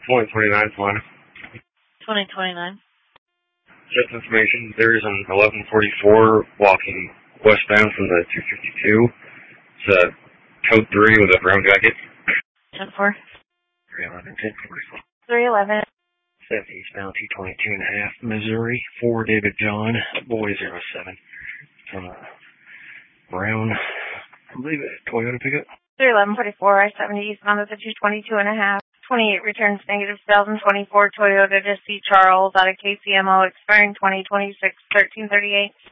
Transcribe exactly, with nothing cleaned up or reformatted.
twenty twenty-nine, fine. twenty twenty-nine. Just information, there is an eleven forty-four walking westbound from the two fifty-two. It's a code three with a brown jacket. ten four. three eleven, ten forty-four. three eleven. seven eastbound, two twenty-two and a half, Missouri. four David John, boy zero seven. From a brown, I believe it, Toyota pickup. three eleven forty-four, I seventy eastbound with a two twenty-two and a half. twenty-eight returns negative two thousand twenty-four Toyota to C. Charles out of K C M O expiring twenty twenty-six, thirteen thirty-eight.